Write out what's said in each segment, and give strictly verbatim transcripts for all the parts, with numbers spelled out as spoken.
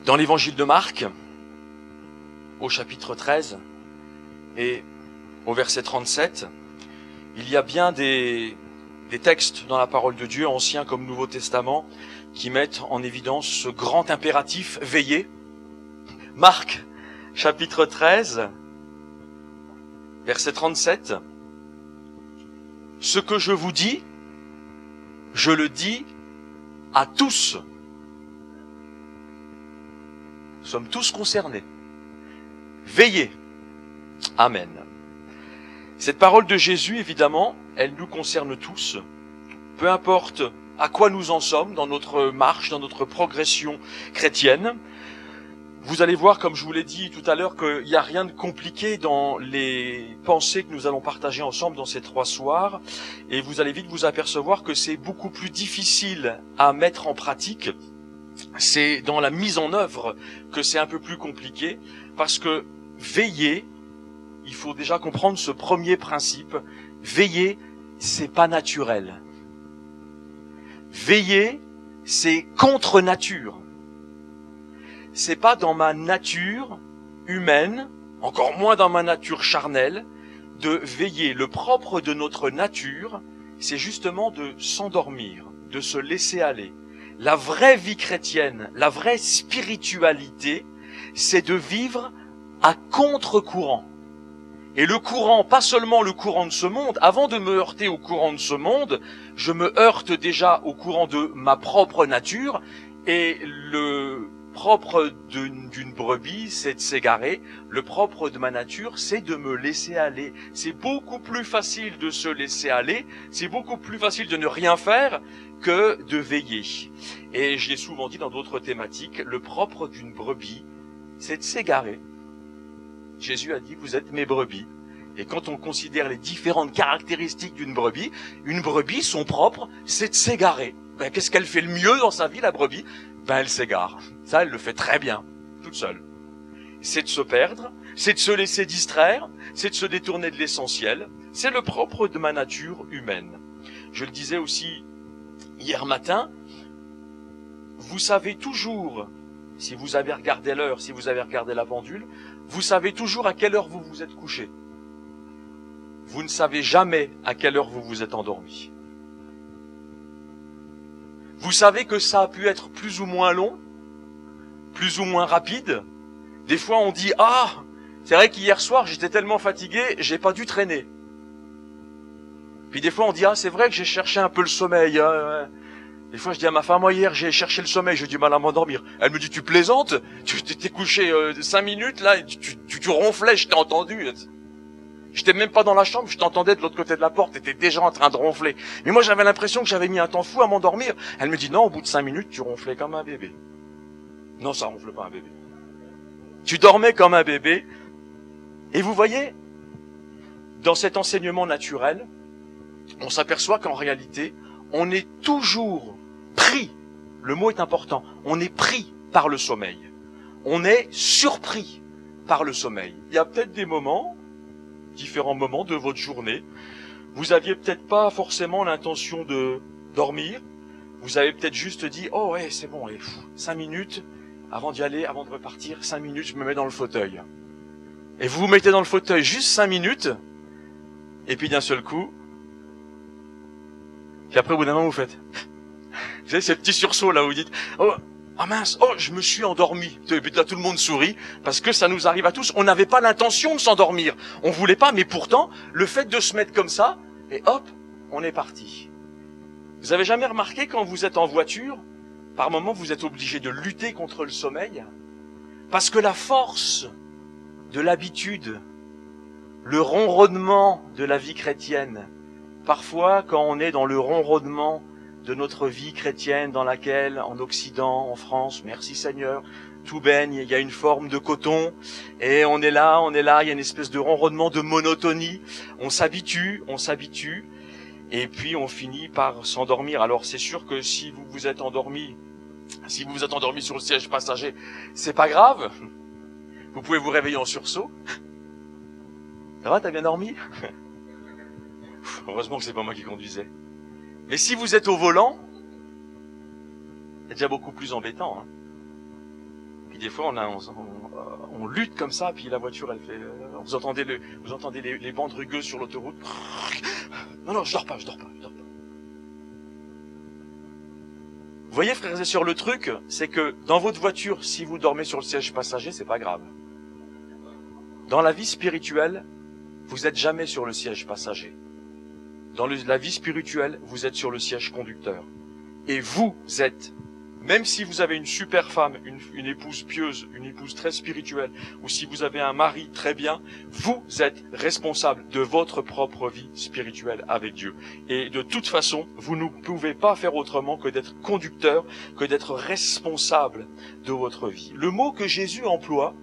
Dans l'évangile de Marc, au chapitre treize et au verset trente-sept, il y a bien des, des textes dans la parole de Dieu, Ancien comme Nouveau Testament, qui mettent en évidence ce grand impératif, veillez. Marc, chapitre treize, verset trente-sept. Ce que je vous dis, je le dis à tous. Nous sommes tous concernés. Veillez. Amen. Cette parole de Jésus, évidemment, elle nous concerne tous. Peu importe à quoi nous en sommes dans notre marche, dans notre progression chrétienne. Vous allez voir, comme je vous l'ai dit tout à l'heure, qu'il n'y a rien de compliqué dans les pensées que nous allons partager ensemble dans ces trois soirs. Et vous allez vite vous apercevoir que c'est beaucoup plus difficile à mettre en pratique. C'est dans la mise en œuvre que c'est un peu plus compliqué. Parce que veiller, il faut déjà comprendre ce premier principe. Veiller, c'est pas naturel. Veiller, c'est contre nature. C'est pas dans ma nature humaine, encore moins dans ma nature charnelle, de veiller. Le propre de notre nature, c'est justement de s'endormir, de se laisser aller. La vraie vie chrétienne, la vraie spiritualité, c'est de vivre à contre-courant. Et le courant, pas seulement le courant de ce monde, avant de me heurter au courant de ce monde, je me heurte déjà au courant de ma propre nature, et le propre d'une, d'une brebis, c'est de s'égarer. Le propre de ma nature, c'est de me laisser aller. C'est beaucoup plus facile de se laisser aller, c'est beaucoup plus facile de ne rien faire que de veiller. Et je l'ai souvent dit dans d'autres thématiques, le propre d'une brebis, c'est de s'égarer. Jésus a dit, vous êtes mes brebis. Et quand on considère les différentes caractéristiques d'une brebis, une brebis, son propre, c'est de s'égarer. Ben, qu'est-ce qu'elle fait le mieux dans sa vie, la brebis? Ben, elle s'égare. Ça, elle le fait très bien, toute seule. C'est de se perdre, c'est de se laisser distraire, c'est de se détourner de l'essentiel. C'est le propre de ma nature humaine. Je le disais aussi hier matin, vous savez toujours, si vous avez regardé l'heure, si vous avez regardé la pendule, vous savez toujours à quelle heure vous vous êtes couché. Vous ne savez jamais à quelle heure vous vous êtes endormi. Vous savez que ça a pu être plus ou moins long, plus ou moins rapide. Des fois on dit, ah, c'est vrai qu'hier soir j'étais tellement fatigué, j'ai pas dû traîner. Puis des fois on dit, ah, c'est vrai que j'ai cherché un peu le sommeil. Hein. Des fois je dis à ma femme, moi hier j'ai cherché le sommeil, j'ai du mal à m'endormir. Elle me dit, tu plaisantes? Tu t'es couché euh, cinq minutes là, et tu, tu, tu ronflais, je t'ai entendu. J'étais même pas dans la chambre, je t'entendais de l'autre côté de la porte, t'étais déjà en train de ronfler. Mais moi j'avais l'impression que j'avais mis un temps fou à m'endormir. Elle me dit, non, au bout de cinq minutes, tu ronflais comme un bébé. Non, ça ronfle pas un bébé. Tu dormais comme un bébé. Et vous voyez, dans cet enseignement naturel, on s'aperçoit qu'en réalité, on est toujours pris, le mot est important, on est pris par le sommeil. On est surpris par le sommeil. Il y a peut-être des moments, différents moments de votre journée, vous aviez peut-être pas forcément l'intention de dormir, vous avez peut-être juste dit, oh ouais, c'est bon, allez, pff, cinq minutes, avant d'y aller, avant de repartir, cinq minutes, je me mets dans le fauteuil. Et vous vous mettez dans le fauteuil juste cinq minutes, et puis d'un seul coup, puis après au bout d'un moment vous faites, vous savez ces petits sursauts là où vous dites, oh, ah mince, oh, je me suis endormi. Et puis là, tout le monde sourit, parce que ça nous arrive à tous. On n'avait pas l'intention de s'endormir. On voulait pas, mais pourtant, le fait de se mettre comme ça, et hop, on est parti. Vous avez jamais remarqué quand vous êtes en voiture, par moments, vous êtes obligé de lutter contre le sommeil? Parce que la force de l'habitude, le ronronnement de la vie chrétienne, parfois, quand on est dans le ronronnement de notre vie chrétienne dans laquelle, en Occident, en France, merci Seigneur, tout baigne, il y a une forme de coton, et on est là, on est là, il y a une espèce de ronronnement, de monotonie, on s'habitue, on s'habitue, et puis on finit par s'endormir. Alors c'est sûr que si vous vous êtes endormi, si vous vous êtes endormi sur le siège passager, c'est pas grave, vous pouvez vous réveiller en sursaut. Ça va, t'as bien dormi? Heureusement que c'est pas moi qui conduisais. Mais si vous êtes au volant, c'est déjà beaucoup plus embêtant. Hein. Puis des fois, on, a, on, on, on lutte comme ça, puis la voiture, elle fait... Vous entendez, le, vous entendez les, les bandes rugueuses sur l'autoroute. Non, non, je dors pas, je dors pas, je dors pas. Vous voyez, frères et sœurs, le truc, c'est que dans votre voiture, si vous dormez sur le siège passager, c'est pas grave. Dans la vie spirituelle, vous êtes jamais sur le siège passager. Dans le, la vie spirituelle, vous êtes sur le siège conducteur. Et vous êtes, même si vous avez une super femme, une, une épouse pieuse, une épouse très spirituelle, ou si vous avez un mari très bien, vous êtes responsable de votre propre vie spirituelle avec Dieu. Et de toute façon, vous ne pouvez pas faire autrement que d'être conducteur, que d'être responsable de votre vie. Le mot que Jésus emploie,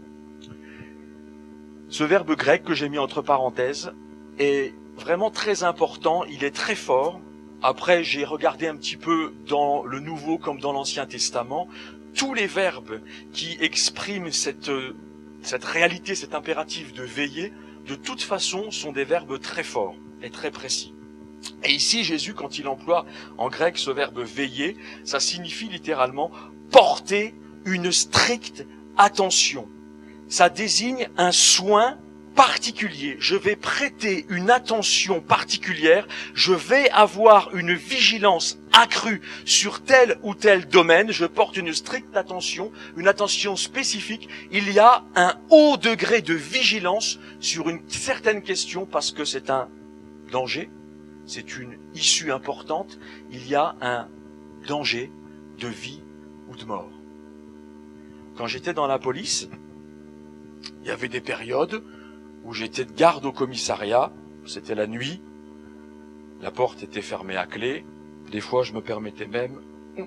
ce verbe grec que j'ai mis entre parenthèses, est vraiment très important, il est très fort. Après, j'ai regardé un petit peu dans le Nouveau comme dans l'Ancien Testament, tous les verbes qui expriment cette, cette réalité, cet impératif de veiller, de toute façon, sont des verbes très forts et très précis. Et ici, Jésus, quand il emploie en grec ce verbe veiller, ça signifie littéralement porter une stricte attention. Ça désigne un soin particulier. Je vais prêter une attention particulière. Je vais avoir une vigilance accrue sur tel ou tel domaine. Je porte une stricte attention, une attention spécifique. Il y a un haut degré de vigilance sur une certaine question parce que c'est un danger, c'est une issue importante. Il y a un danger de vie ou de mort. Quand j'étais dans la police, il y avait des périodes où j'étais de garde au commissariat, c'était la nuit, la porte était fermée à clé, des fois je me permettais même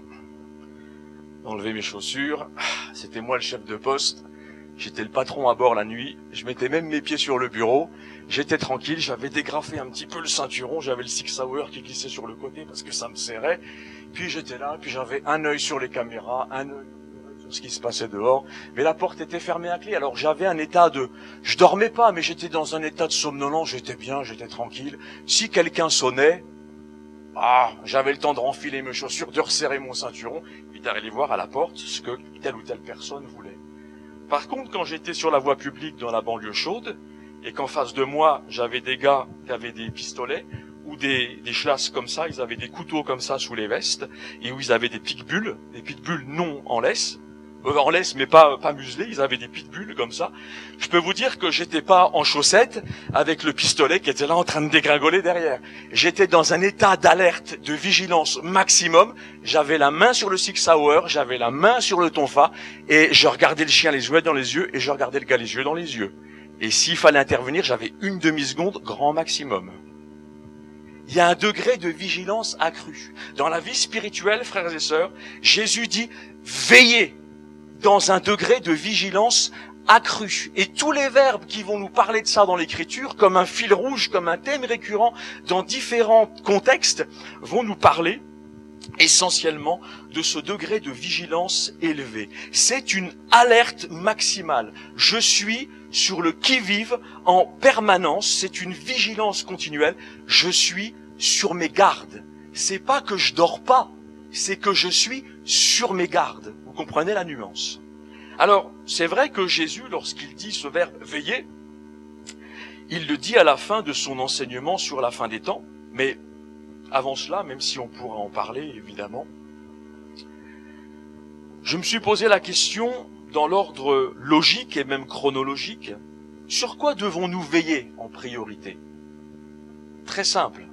d'enlever mes chaussures, c'était moi le chef de poste, j'étais le patron à bord la nuit, je mettais même mes pieds sur le bureau, j'étais tranquille, j'avais dégrafé un petit peu le ceinturon, j'avais le six hour qui glissait sur le côté parce que ça me serrait, puis j'étais là, puis j'avais un œil sur les caméras, un œil ce qui se passait dehors, mais la porte était fermée à clé, alors j'avais un état de... Je dormais pas, mais j'étais dans un état de somnolence, j'étais bien, j'étais tranquille. Si quelqu'un sonnait, ah, j'avais le temps de renfiler mes chaussures, de resserrer mon ceinturon, puis d'aller voir à la porte ce que telle ou telle personne voulait. Par contre, quand j'étais sur la voie publique dans la banlieue chaude, et qu'en face de moi, j'avais des gars qui avaient des pistolets, ou des, des chlasses comme ça, ils avaient des couteaux comme ça sous les vestes, et où ils avaient des pitbulls, des pitbulls non en laisse, en laisse mais pas pas muselés, ils avaient des pitbulls comme ça. Je peux vous dire que j'étais pas en chaussettes avec le pistolet qui était là en train de dégringoler derrière. J'étais dans un état d'alerte, de vigilance maximum. J'avais la main sur le six hour, j'avais la main sur le tonfa et je regardais le chien les yeux dans les yeux et je regardais le gars les yeux dans les yeux. Et s'il fallait intervenir, j'avais une demi-seconde grand maximum. Il y a un degré de vigilance accru. Dans la vie spirituelle, frères et sœurs, Jésus dit « Veillez » dans un degré de vigilance accru. Et tous les verbes qui vont nous parler de ça dans l'Écriture, comme un fil rouge, comme un thème récurrent dans différents contextes, vont nous parler essentiellement de ce degré de vigilance élevé. C'est une alerte maximale. Je suis sur le qui-vive en permanence, c'est une vigilance continuelle. Je suis sur mes gardes. C'est pas que je dors pas, c'est que je suis sur mes gardes. Vous comprenez la nuance? Alors, c'est vrai que Jésus, lorsqu'il dit ce verbe « veiller », il le dit à la fin de son enseignement sur la fin des temps, mais avant cela, même si on pourra en parler, évidemment, je me suis posé la question, dans l'ordre logique et même chronologique, sur quoi devons-nous veiller en priorité? Très simple.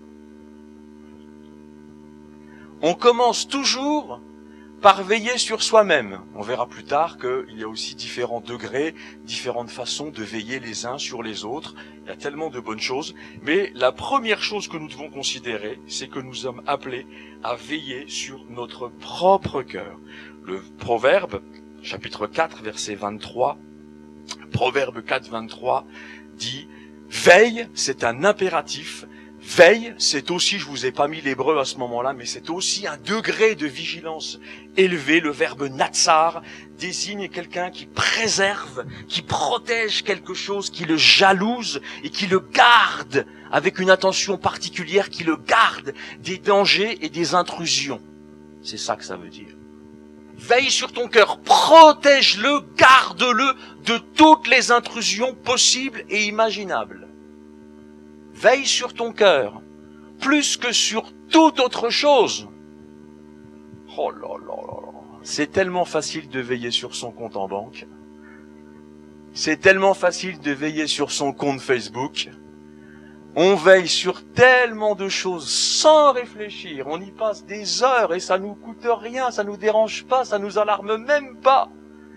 On commence toujours par veiller sur soi-même. On verra plus tard qu'il y a aussi différents degrés, différentes façons de veiller les uns sur les autres. Il y a tellement de bonnes choses. Mais la première chose que nous devons considérer, c'est que nous sommes appelés à veiller sur notre propre cœur. Le Proverbe, chapitre quatre, verset vingt-trois, Proverbe quatre, vingt-trois, dit « Veille, c'est un impératif. Veille, c'est aussi, je vous ai pas mis l'hébreu à ce moment-là, mais c'est aussi un degré de vigilance élevé. Le verbe natsar désigne quelqu'un qui préserve, qui protège quelque chose, qui le jalouse et qui le garde avec une attention particulière, qui le garde des dangers et des intrusions. C'est ça que ça veut dire. Veille sur ton cœur, protège-le, garde-le de toutes les intrusions possibles et imaginables. Veille sur ton cœur, plus que sur toute autre chose. Oh là là là là. C'est tellement facile de veiller sur son compte en banque. C'est tellement facile de veiller sur son compte Facebook. On veille sur tellement de choses sans réfléchir. On y passe des heures et ça nous coûte rien, ça nous dérange pas, ça nous alarme même pas.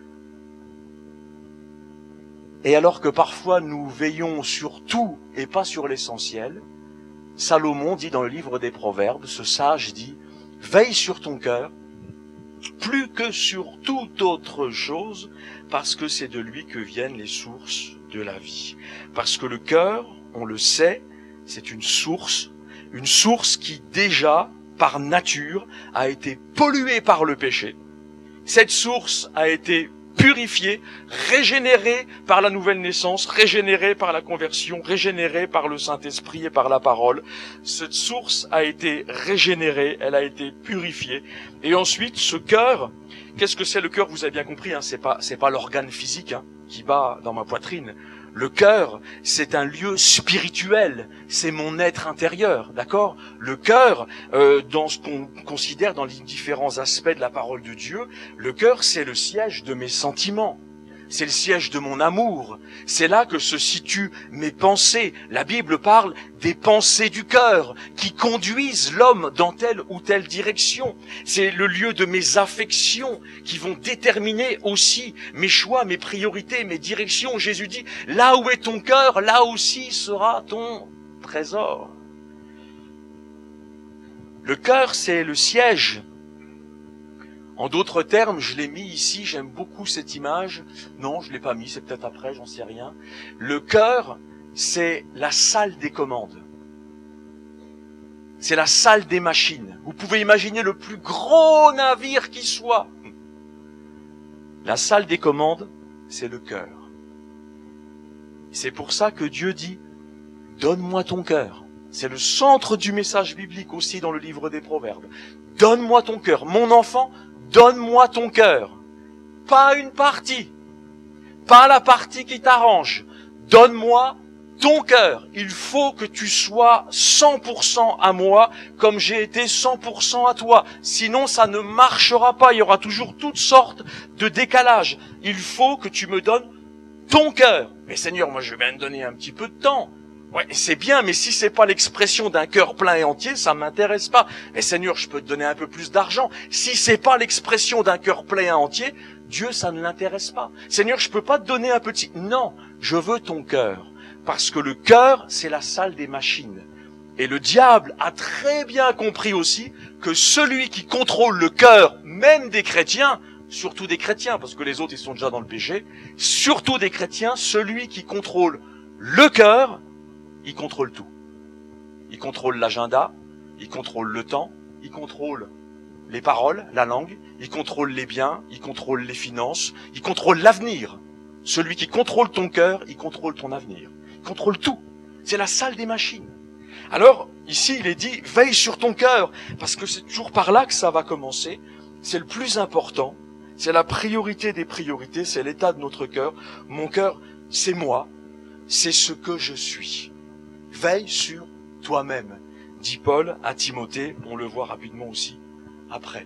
Et alors que parfois nous veillons sur tout et pas sur l'essentiel, Salomon dit dans le livre des Proverbes, ce sage dit, veille sur ton cœur, plus que sur toute autre chose, parce que c'est de lui que viennent les sources de la vie. Parce que le cœur, on le sait, c'est une source, une source qui déjà, par nature, a été polluée par le péché. Cette source a été purifiée, régénérée par la nouvelle naissance, régénérée par la conversion, régénérée par le Saint-Esprit et par la parole. Cette source a été régénérée, elle a été purifiée. Et ensuite, ce cœur, qu'est-ce que c'est le cœur? Vous avez bien compris, hein, c'est pas, c'est pas l'organe physique hein, qui bat dans ma poitrine. Le cœur, c'est un lieu spirituel, c'est mon être intérieur, d'accord? Le cœur, euh, dans ce qu'on considère dans les différents aspects de la parole de Dieu, le cœur, c'est le siège de mes sentiments. C'est le siège de mon amour. C'est là que se situent mes pensées. La Bible parle des pensées du cœur qui conduisent l'homme dans telle ou telle direction. C'est le lieu de mes affections qui vont déterminer aussi mes choix, mes priorités, mes directions. Jésus dit, là où est ton cœur, là aussi sera ton trésor. Le cœur, c'est le siège. En d'autres termes, je l'ai mis ici, j'aime beaucoup cette image. Non, je l'ai pas mis, c'est peut-être après, j'en sais rien. Le cœur, c'est la salle des commandes. C'est la salle des machines. Vous pouvez imaginer le plus gros navire qui soit. La salle des commandes, c'est le cœur. C'est pour ça que Dieu dit, donne-moi ton cœur. C'est le centre du message biblique aussi dans le livre des Proverbes. Donne-moi ton cœur. Mon enfant, donne-moi ton cœur. Pas une partie. Pas la partie qui t'arrange. Donne-moi ton cœur. Il faut que tu sois cent pour cent à moi comme j'ai été cent pour cent à toi. Sinon, ça ne marchera pas. Il y aura toujours toutes sortes de décalages. Il faut que tu me donnes ton cœur. Mais Seigneur, moi je vais me donner un petit peu de temps. Ouais, c'est bien, mais si c'est pas l'expression d'un cœur plein et entier, ça m'intéresse pas. Mais Seigneur, je peux te donner un peu plus d'argent. Si c'est pas l'expression d'un cœur plein et entier, Dieu, ça ne l'intéresse pas. Seigneur, je peux pas te donner un petit... Non, je veux ton cœur. Parce que le cœur, c'est la salle des machines. Et le diable a très bien compris aussi que celui qui contrôle le cœur, même des chrétiens, surtout des chrétiens, parce que les autres, ils sont déjà dans le péché, surtout des chrétiens, celui qui contrôle le cœur, il contrôle tout. Il contrôle l'agenda, il contrôle le temps, il contrôle les paroles, la langue, il contrôle les biens, il contrôle les finances, il contrôle l'avenir. Celui qui contrôle ton cœur, il contrôle ton avenir. Il contrôle tout. C'est la salle des machines. Alors, ici, il est dit, veille sur ton cœur, parce que c'est toujours par là que ça va commencer. C'est le plus important. C'est la priorité des priorités, c'est l'état de notre cœur. Mon cœur, c'est moi. C'est ce que je suis. Veille sur toi-même, dit Paul à Timothée, on le voit rapidement aussi après.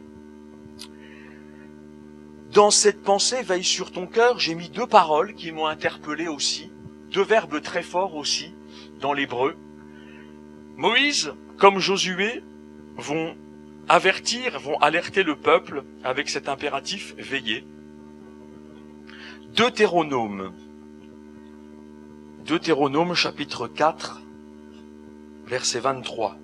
Dans cette pensée, veille sur ton cœur, j'ai mis deux paroles qui m'ont interpellé aussi, deux verbes très forts aussi dans l'hébreu. Moïse, comme Josué, vont avertir, vont alerter le peuple avec cet impératif veiller. Deutéronome, Deutéronome chapitre quatre, verset vingt-trois.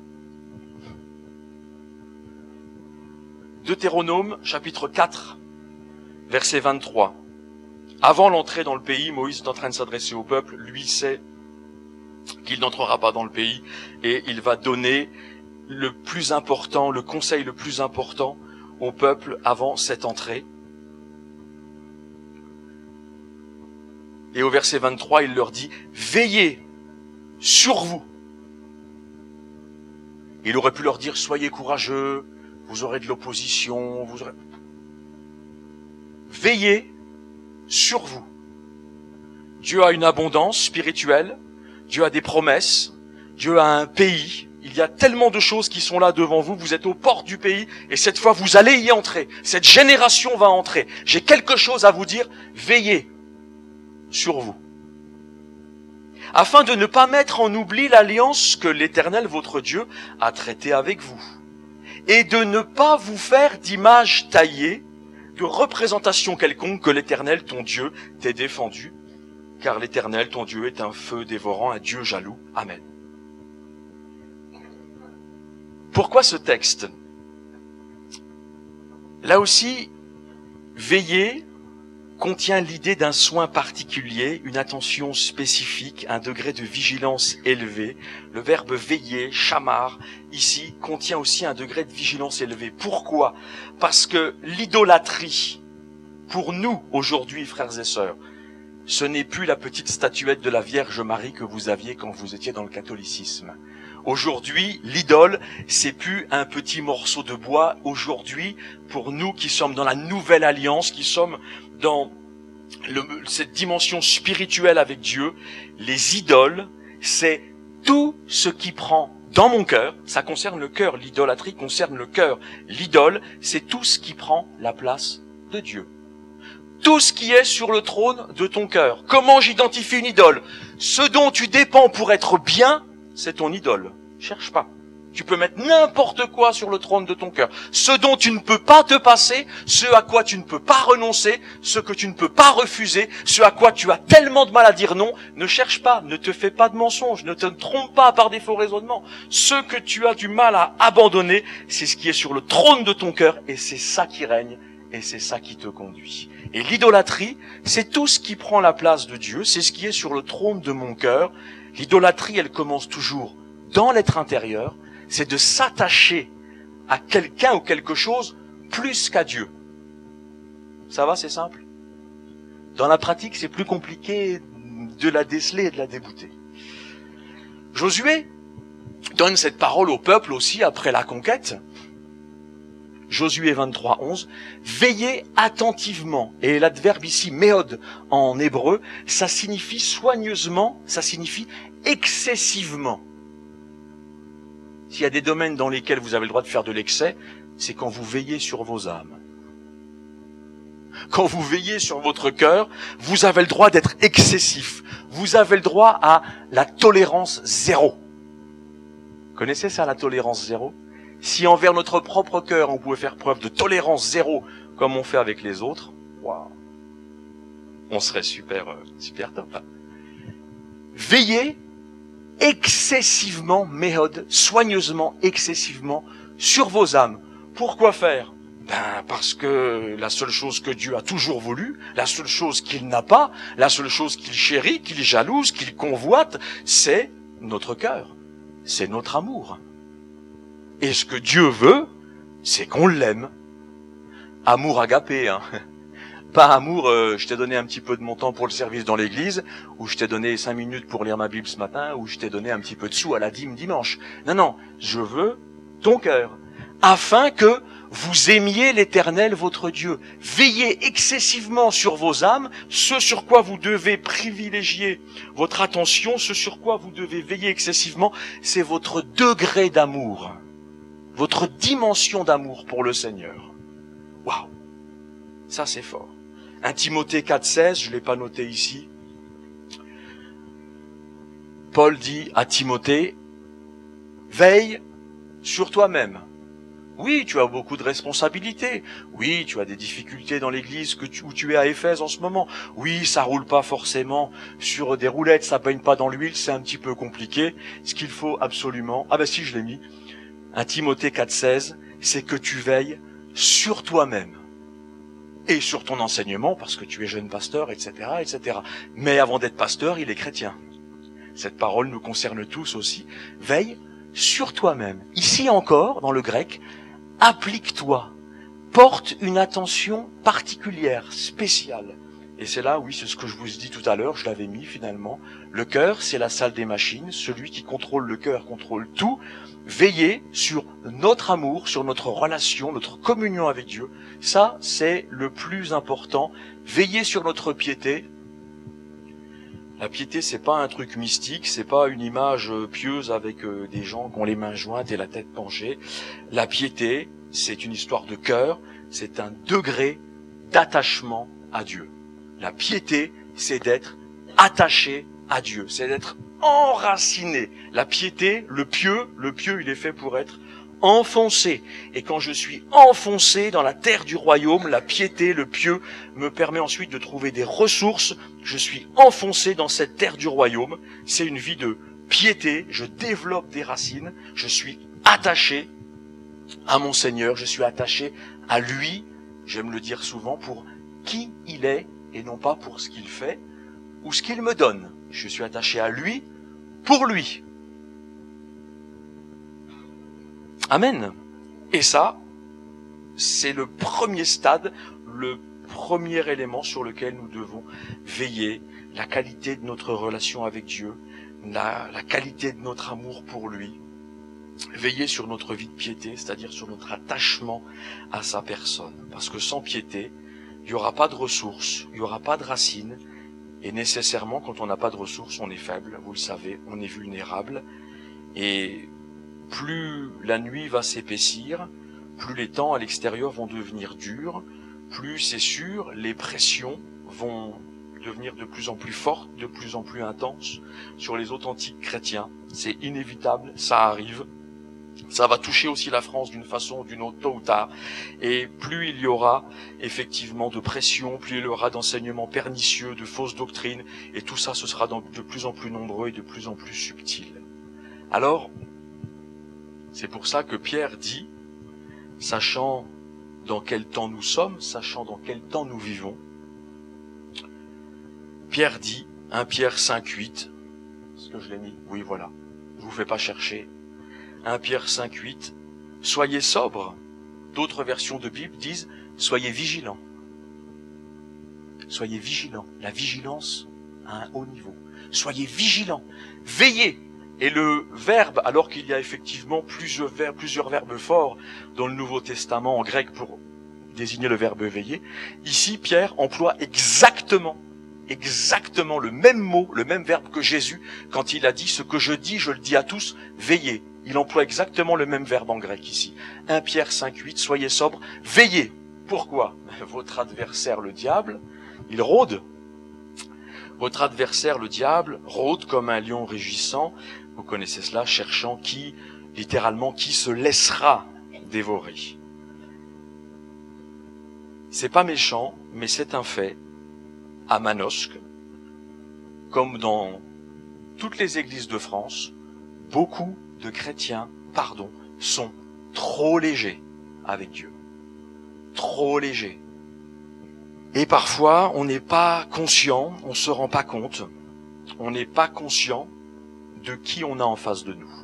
Deutéronome, chapitre quatre, verset vingt-trois. Avant l'entrée dans le pays, Moïse est en train de s'adresser au peuple. Lui sait qu'il n'entrera pas dans le pays et il va donner le plus important, le conseil le plus important au peuple avant cette entrée. Et au verset vingt-trois, il leur dit « Veillez sur vous ». Il aurait pu leur dire « Soyez courageux, vous aurez de l'opposition, vous aurez... » veillez sur vous. Dieu a une abondance spirituelle, Dieu a des promesses, Dieu a un pays. Il y a tellement de choses qui sont là devant vous, vous êtes aux portes du pays, et cette fois vous allez y entrer. Cette génération va entrer. J'ai quelque chose à vous dire, veillez sur vous. Afin de ne pas mettre en oubli l'alliance que l'Éternel, votre Dieu, a traitée avec vous. Et de ne pas vous faire d'image taillée, de représentation quelconque que l'Éternel, ton Dieu, t'ait défendu. Car l'Éternel, ton Dieu, est un feu dévorant, un Dieu jaloux. Amen. Pourquoi ce texte? Là aussi, veiller contient l'idée d'un soin particulier, une attention spécifique, un degré de vigilance élevé. Le verbe veiller, shamar, ici, contient aussi un degré de vigilance élevé. Pourquoi? Parce que l'idolâtrie, pour nous, aujourd'hui, frères et sœurs, ce n'est plus la petite statuette de la Vierge Marie que vous aviez quand vous étiez dans le catholicisme. Aujourd'hui, l'idole, c'est plus un petit morceau de bois. Aujourd'hui, pour nous qui sommes dans la nouvelle alliance, qui sommes dans le, cette dimension spirituelle avec Dieu, les idoles, c'est tout ce qui prend dans mon cœur, ça concerne le cœur, l'idolâtrie concerne le cœur. L'idole, c'est tout ce qui prend la place de Dieu. Tout ce qui est sur le trône de ton cœur. Comment j'identifie une idole? Ce dont tu dépends pour être bien, c'est ton idole. Cherche pas. Tu peux mettre n'importe quoi sur le trône de ton cœur. Ce dont tu ne peux pas te passer, ce à quoi tu ne peux pas renoncer, ce que tu ne peux pas refuser, ce à quoi tu as tellement de mal à dire non, ne cherche pas, ne te fais pas de mensonges, ne te trompe pas par des faux raisonnements. Ce que tu as du mal à abandonner, c'est ce qui est sur le trône de ton cœur et c'est ça qui règne et c'est ça qui te conduit. Et l'idolâtrie, c'est tout ce qui prend la place de Dieu, c'est ce qui est sur le trône de mon cœur. L'idolâtrie, elle commence toujours dans l'être intérieur, c'est de s'attacher à quelqu'un ou quelque chose plus qu'à Dieu. Ça va, c'est simple. Dans la pratique, c'est plus compliqué de la déceler et de la débouter. Josué donne cette parole au peuple aussi après la conquête. Josué vingt-trois, onze, veillez attentivement. Et l'adverbe ici, méod, en hébreu, ça signifie soigneusement, ça signifie excessivement. S'il y a des domaines dans lesquels vous avez le droit de faire de l'excès, c'est quand vous veillez sur vos âmes. Quand vous veillez sur votre cœur, vous avez le droit d'être excessif. Vous avez le droit à la tolérance zéro. Connaissez ça, la tolérance zéro? Si envers notre propre cœur, on pouvait faire preuve de tolérance zéro, comme on fait avec les autres, waouh, on serait super, euh, super top. Hein. Veillez excessivement, méhod, soigneusement, excessivement, sur vos âmes. Pourquoi faire? Ben, parce que la seule chose que Dieu a toujours voulu, la seule chose qu'il n'a pas, la seule chose qu'il chérit, qu'il jalouse, qu'il convoite, c'est notre cœur, c'est notre amour. Et ce que Dieu veut, c'est qu'on l'aime. Amour agapé, hein. Pas amour, euh, je t'ai donné un petit peu de mon temps pour le service dans l'église, ou je t'ai donné cinq minutes pour lire ma Bible ce matin, ou je t'ai donné un petit peu de sous à la dîme dimanche. Non, non, je veux ton cœur, afin que vous aimiez l'Éternel votre Dieu. Veillez excessivement sur vos âmes, ce sur quoi vous devez privilégier votre attention, ce sur quoi vous devez veiller excessivement, c'est votre degré d'amour. Votre dimension d'amour pour le Seigneur. Waouh, ça c'est fort. un Timothée quatre, seize, je ne l'ai pas noté ici. Paul dit à Timothée, veille sur toi-même. Oui, tu as beaucoup de responsabilités. Oui, tu as des difficultés dans l'église que tu, où tu es à Éphèse en ce moment. Oui, ça roule pas forcément sur des roulettes, ça baigne pas dans l'huile, c'est un petit peu compliqué. Ce qu'il faut absolument, ah ben si je l'ai mis, un Timothée quatre, seize, c'est que tu veilles sur toi-même et sur ton enseignement, parce que tu es jeune pasteur, et cetera, et cetera. Mais avant d'être pasteur, il est chrétien. Cette parole nous concerne tous aussi. Veille sur toi-même. Ici encore, dans le grec, applique-toi. Porte une attention particulière, spéciale. Et c'est là, oui, c'est ce que je vous ai dit tout à l'heure, je l'avais mis finalement. Le cœur, c'est la salle des machines. Celui qui contrôle le cœur contrôle tout. Veiller sur notre amour, sur notre relation, notre communion avec Dieu. Ça, c'est le plus important. Veiller sur notre piété. La piété, c'est pas un truc mystique, c'est pas une image pieuse avec des gens qui ont les mains jointes et la tête penchée. La piété, c'est une histoire de cœur, c'est un degré d'attachement à Dieu. La piété, c'est d'être attaché à Dieu, c'est d'être enraciné. La piété, le pieux, le pieux, il est fait pour être enfoncé. Et quand je suis enfoncé dans la terre du royaume, la piété, le pieux, me permet ensuite de trouver des ressources. Je suis enfoncé dans cette terre du royaume. C'est une vie de piété. Je développe des racines. Je suis attaché à mon Seigneur. Je suis attaché à lui. J'aime le dire souvent pour qui il est et non pas pour ce qu'il fait ou ce qu'il me donne. Je suis attaché à lui pour lui. Amen. Et ça, c'est le premier stade, le premier élément sur lequel nous devons veiller, la qualité de notre relation avec Dieu, la, la qualité de notre amour pour lui. Veiller sur notre vie de piété, c'est-à-dire sur notre attachement à sa personne. Parce que sans piété, il n'y aura pas de ressources, il n'y aura pas de racines, et nécessairement, quand on n'a pas de ressources, on est faible, vous le savez, on est vulnérable, et plus la nuit va s'épaissir, plus les temps à l'extérieur vont devenir durs, plus c'est sûr, les pressions vont devenir de plus en plus fortes, de plus en plus intenses sur les authentiques chrétiens. C'est inévitable, ça arrive. Ça va toucher aussi la France d'une façon ou d'une autre, tôt ou tard. Et plus il y aura effectivement de pression, plus il y aura d'enseignements pernicieux, de fausses doctrines, et tout ça, ce sera de plus en plus nombreux et de plus en plus subtil. Alors, c'est pour ça que Pierre dit, sachant dans quel temps nous sommes, sachant dans quel temps nous vivons, Pierre dit, un Pierre cinq huit, est-ce que je l'ai mis? Oui, voilà, je vous fais pas chercher. un Pierre cinq huit, soyez sobres. D'autres versions de Bible disent, soyez vigilants. Soyez vigilants. La vigilance à un haut niveau. Soyez vigilants. Veillez. Et le verbe, alors qu'il y a effectivement plusieurs verbes, plusieurs verbes forts dans le Nouveau Testament en grec pour désigner le verbe veiller, ici Pierre emploie exactement, exactement le même mot, le même verbe que Jésus quand il a dit « ce que je dis, je le dis à tous, veillez ». Il emploie exactement le même verbe en grec ici. un Pierre cinq huit, soyez sobres, veillez. Pourquoi? Votre adversaire le diable, il rôde. Votre adversaire le diable rôde comme un lion rugissant. Vous connaissez cela, cherchant qui, littéralement, qui se laissera dévorer. C'est pas méchant, mais c'est un fait. À Manosque, comme dans toutes les églises de France, beaucoup de chrétiens, pardon, sont trop légers avec Dieu. Trop légers. Et parfois, on n'est pas conscient, on se rend pas compte, on n'est pas conscient de qui on a en face de nous.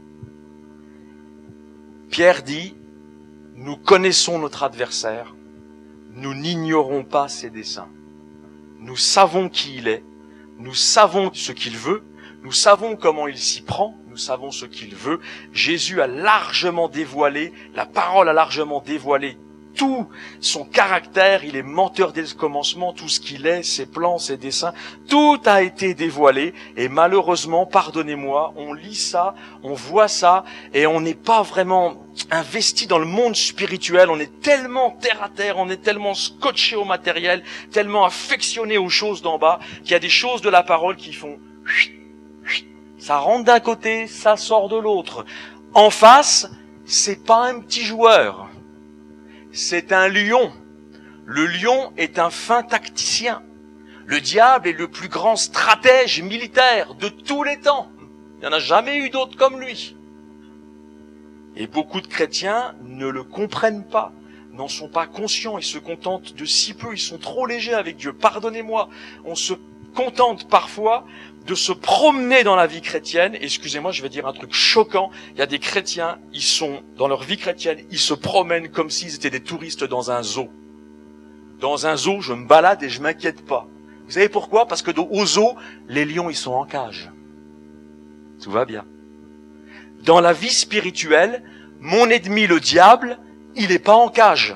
Pierre dit, nous connaissons notre adversaire, nous n'ignorons pas ses desseins. Nous savons qui il est, nous savons ce qu'il veut, nous savons comment il s'y prend, nous savons ce qu'il veut. Jésus a largement dévoilé, la parole a largement dévoilé tout son caractère, il est menteur dès le commencement, tout ce qu'il est, ses plans, ses desseins, tout a été dévoilé et malheureusement, pardonnez-moi, on lit ça, on voit ça et on n'est pas vraiment investi dans le monde spirituel, on est tellement terre à terre, on est tellement scotché au matériel, tellement affectionné aux choses d'en bas, qu'il y a des choses de la parole qui font ça rentre d'un côté, ça sort de l'autre. En face, c'est pas un petit joueur. C'est un lion. Le lion est un fin tacticien. Le diable est le plus grand stratège militaire de tous les temps. Il n'y en a jamais eu d'autre comme lui. Et beaucoup de chrétiens ne le comprennent pas, n'en sont pas conscients, ils se contentent de si peu, ils sont trop légers avec Dieu. Pardonnez-moi, on se contente parfois de se promener dans la vie chrétienne. Excusez-moi, je vais dire un truc choquant. Il y a des chrétiens, ils sont, dans leur vie chrétienne, ils se promènent comme s'ils étaient des touristes dans un zoo. Dans un zoo, je me balade et je m'inquiète pas. Vous savez pourquoi? Parce que au zoo, les lions, ils sont en cage. Tout va bien. Dans la vie spirituelle, mon ennemi, le diable, il n'est pas en cage.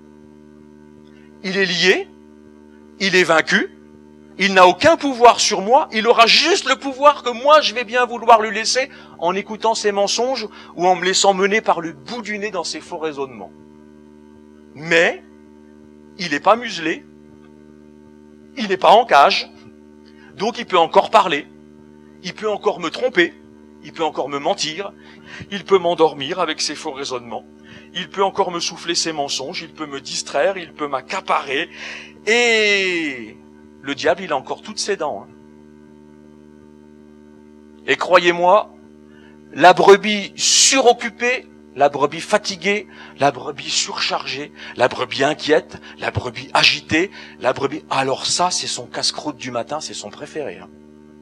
Il est lié, il est vaincu, il n'a aucun pouvoir sur moi, il aura juste le pouvoir que moi je vais bien vouloir lui laisser en écoutant ses mensonges ou en me laissant mener par le bout du nez dans ses faux raisonnements. Mais, il n'est pas muselé, il n'est pas en cage, donc il peut encore parler, il peut encore me tromper, il peut encore me mentir, il peut m'endormir avec ses faux raisonnements, il peut encore me souffler ses mensonges, il peut me distraire, il peut m'accaparer, et le diable, il a encore toutes ses dents. Hein. Et croyez-moi, la brebis suroccupée, la brebis fatiguée, la brebis surchargée, la brebis inquiète, la brebis agitée, la brebis... Alors ça, c'est son casse-croûte du matin, c'est son préféré. Hein.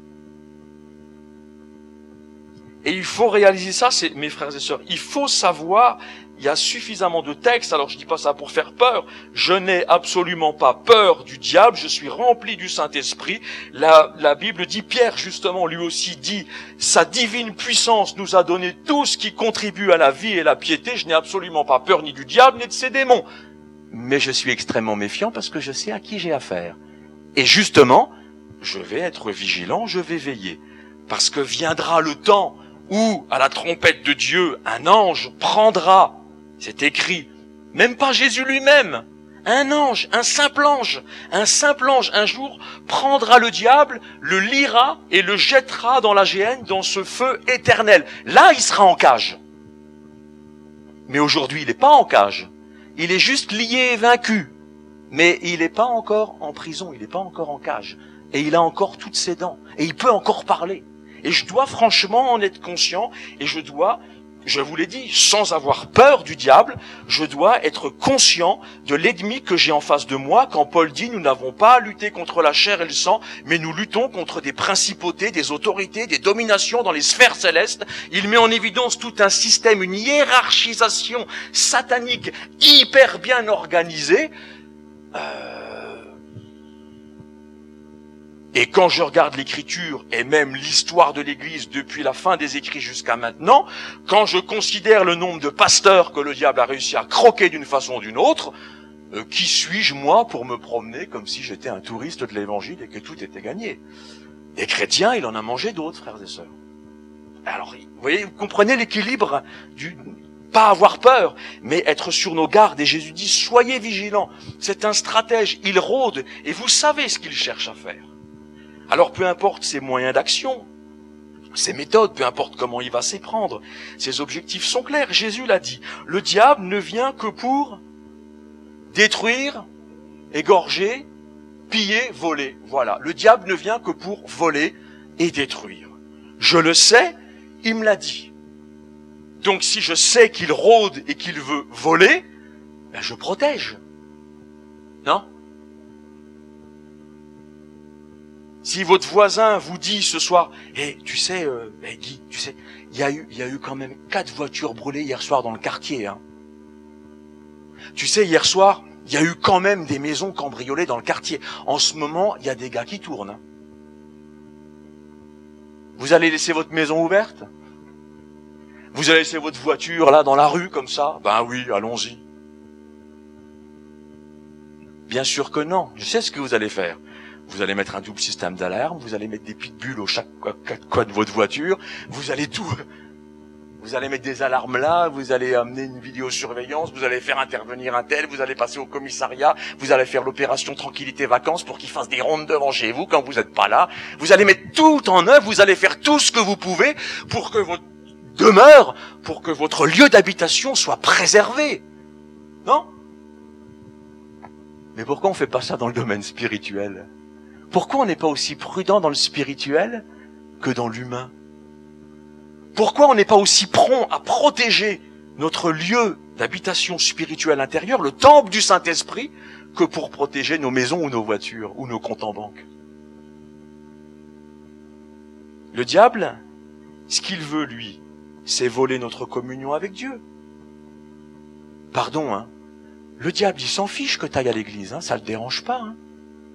Et il faut réaliser ça, c'est, mes frères et sœurs, il faut savoir, il y a suffisamment de textes, alors je dis pas ça pour faire peur, je n'ai absolument pas peur du diable, je suis rempli du Saint-Esprit. La, la Bible dit, Pierre justement lui aussi dit, sa divine puissance nous a donné tout ce qui contribue à la vie et la piété, je n'ai absolument pas peur ni du diable ni de ses démons. Mais je suis extrêmement méfiant parce que je sais à qui j'ai affaire. Et justement, je vais être vigilant, je vais veiller. Parce que viendra le temps où, à la trompette de Dieu, un ange prendra, c'est écrit, même pas Jésus lui-même, un ange, un simple ange, un simple ange, un jour, prendra le diable, le liera et le jettera dans la géhenne, dans ce feu éternel. Là, il sera en cage. Mais aujourd'hui, il n'est pas en cage. Il est juste lié et vaincu. Mais il n'est pas encore en prison, il n'est pas encore en cage. Et il a encore toutes ses dents. Et il peut encore parler. Et je dois franchement en être conscient, et je dois, je vous l'ai dit, sans avoir peur du diable, je dois être conscient de l'ennemi que j'ai en face de moi. Quand Paul dit, nous n'avons pas à lutter contre la chair et le sang, mais nous luttons contre des principautés, des autorités, des dominations dans les sphères célestes. Il met en évidence tout un système, une hiérarchisation satanique hyper bien organisée. Euh... Et quand je regarde l'écriture et même l'histoire de l'Église depuis la fin des écrits jusqu'à maintenant, quand je considère le nombre de pasteurs que le diable a réussi à croquer d'une façon ou d'une autre, euh, qui suis-je moi pour me promener comme si j'étais un touriste de l'Évangile et que tout était gagné? Des chrétiens, il en a mangé d'autres, frères et sœurs. Alors, vous voyez, vous comprenez l'équilibre du... Pas avoir peur, mais être sur nos gardes. Et Jésus dit, soyez vigilants. C'est un stratège, il rôde, et vous savez ce qu'il cherche à faire. Alors peu importe ses moyens d'action, ses méthodes, peu importe comment il va s'y prendre, ses objectifs sont clairs. Jésus l'a dit, le diable ne vient que pour détruire, égorger, piller, voler. Voilà, le diable ne vient que pour voler et détruire. Je le sais, il me l'a dit. Donc si je sais qu'il rôde et qu'il veut voler, ben je protège. Non ? Si votre voisin vous dit ce soir, eh, tu sais, euh, eh, Guy, tu sais, il y a eu, il y a eu quand même quatre voitures brûlées hier soir dans le quartier, hein. Tu sais, hier soir, il y a eu quand même des maisons cambriolées dans le quartier. En ce moment, il y a des gars qui tournent, hein. Vous allez laisser votre maison ouverte? Vous allez laisser votre voiture là dans la rue comme ça? Ben oui, allons-y. Bien sûr que non. Je sais ce que vous allez faire. Vous allez mettre un double système d'alarme, vous allez mettre des pitbulls au chaque coin de votre voiture, vous allez tout, vous allez mettre des alarmes là, vous allez amener une vidéosurveillance, vous allez faire intervenir un tel, vous allez passer au commissariat, vous allez faire l'opération tranquillité vacances pour qu'ils fassent des rondes devant chez vous quand vous n'êtes pas là, vous allez mettre tout en œuvre, vous allez faire tout ce que vous pouvez pour que votre demeure, pour que votre lieu d'habitation soit préservé. Non? Mais pourquoi on fait pas ça dans le domaine spirituel? Pourquoi on n'est pas aussi prudent dans le spirituel que dans l'humain? Pourquoi on n'est pas aussi prompt à protéger notre lieu d'habitation spirituelle intérieure, le temple du Saint-Esprit, que pour protéger nos maisons ou nos voitures ou nos comptes en banque? Le diable, ce qu'il veut, lui, c'est voler notre communion avec Dieu. Pardon, hein, Le diable, il s'en fiche que tu ailles à l'église, hein, ça le dérange pas. Hein.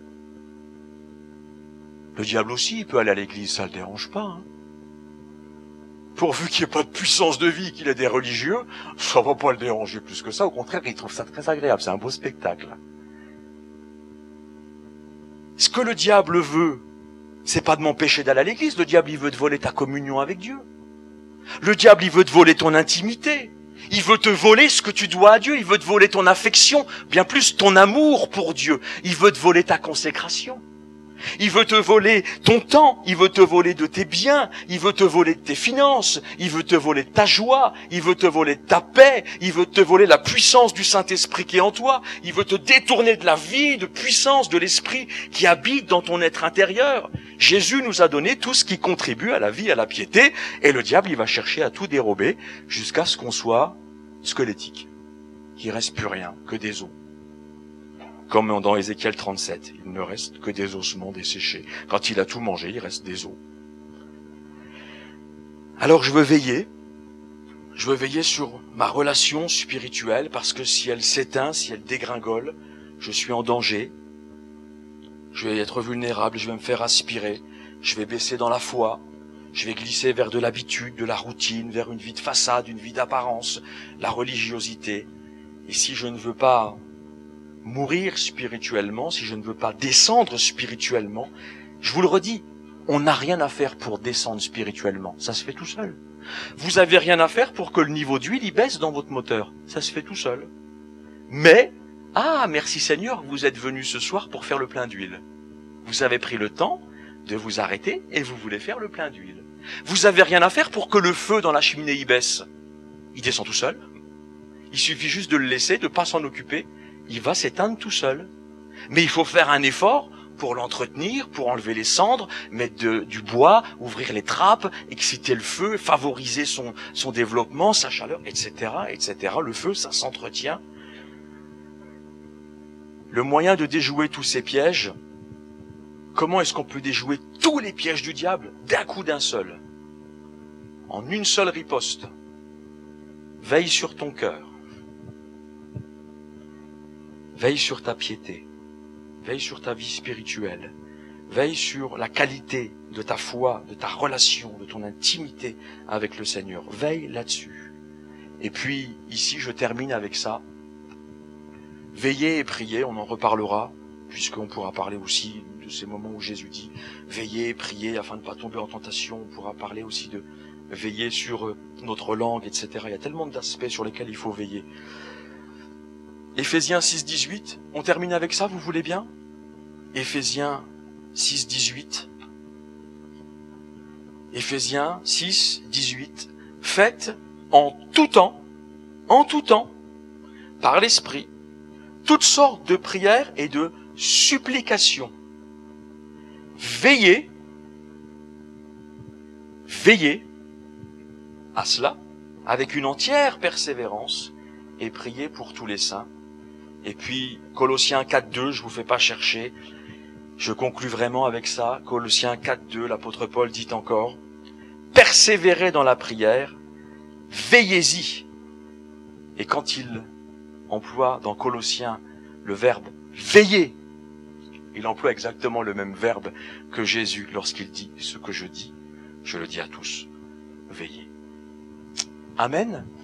Le diable aussi, il peut aller à l'église, ça le dérange pas. Hein. Pourvu qu'il n'y ait pas de puissance de vie, qu'il ait des religieux, ça va pas le déranger plus que ça. Au contraire, il trouve ça très agréable. C'est un beau spectacle. Ce que le diable veut, c'est pas de m'empêcher d'aller à l'église. Le diable, il veut te voler ta communion avec Dieu. Le diable, il veut te voler ton intimité. Il veut te voler ce que tu dois à Dieu. Il veut te voler ton affection, bien plus ton amour pour Dieu. Il veut te voler ta consécration. Il veut te voler ton temps, il veut te voler de tes biens, il veut te voler de tes finances, il veut te voler de ta joie, il veut te voler de ta paix, il veut te voler la puissance du Saint-Esprit qui est en toi, il veut te détourner de la vie, de puissance de l'Esprit qui habite dans ton être intérieur. Jésus nous a donné tout ce qui contribue à la vie, à la piété, et le diable, il va chercher à tout dérober jusqu'à ce qu'on soit squelettique, qu'il reste plus rien, que des os. Comme dans Ézéchiel trente-sept, il ne reste que des ossements desséchés. Quand il a tout mangé, il reste des os. Alors je veux veiller, je veux veiller sur ma relation spirituelle, parce que si elle s'éteint, si elle dégringole, je suis en danger. Je vais être vulnérable, je vais me faire aspirer, je vais baisser dans la foi, je vais glisser vers de l'habitude, de la routine, vers une vie de façade, une vie d'apparence, la religiosité. Et si je ne veux pas mourir spirituellement, si je ne veux pas descendre spirituellement, je vous le redis, on n'a rien à faire pour descendre spirituellement, ça se fait tout seul. Vous avez rien à faire pour que le niveau d'huile y baisse dans votre moteur, ça se fait tout seul. Mais, ah, merci Seigneur, vous êtes venu ce soir pour faire le plein d'huile. Vous avez pris le temps de vous arrêter et vous voulez faire le plein d'huile. Vous avez rien à faire pour que le feu dans la cheminée y baisse. Il descend tout seul. Il suffit juste de le laisser, de pas s'en occuper. Il va s'éteindre tout seul. Mais il faut faire un effort pour l'entretenir, pour enlever les cendres, mettre de, du bois, ouvrir les trappes, exciter le feu, favoriser son, son développement, sa chaleur, et cetera, et cetera. Le feu, ça s'entretient. Le moyen de déjouer tous ces pièges, comment est-ce qu'on peut déjouer tous les pièges du diable d'un coup d'un seul? En une seule riposte. Veille sur ton cœur. Veille sur ta piété, veille sur ta vie spirituelle, veille sur la qualité de ta foi, de ta relation, de ton intimité avec le Seigneur. Veille là-dessus. Et puis, ici, je termine avec ça. Veillez et priez, on en reparlera, puisqu'on pourra parler aussi de ces moments où Jésus dit « Veillez et priez afin de ne pas tomber en tentation ». On pourra parler aussi de veiller sur notre langue, et cetera. Il y a tellement d'aspects sur lesquels il faut veiller. Éphésiens six, dix-huit, on termine avec ça, vous voulez bien? Éphésiens six, dix-huit. Éphésiens six, dix-huit. Faites en tout temps, en tout temps, par l'Esprit, toutes sortes de prières et de supplications. Veillez, veillez à cela avec une entière persévérance et priez pour tous les saints. Et puis, Colossiens quatre, deux, je vous fais pas chercher. Je conclus vraiment avec ça. Colossiens quatre, deux, l'apôtre Paul dit encore, persévérez dans la prière, veillez-y. Et quand il emploie dans Colossiens le verbe veiller, il emploie exactement le même verbe que Jésus lorsqu'il dit ce que je dis, je le dis à tous, veillez. Amen.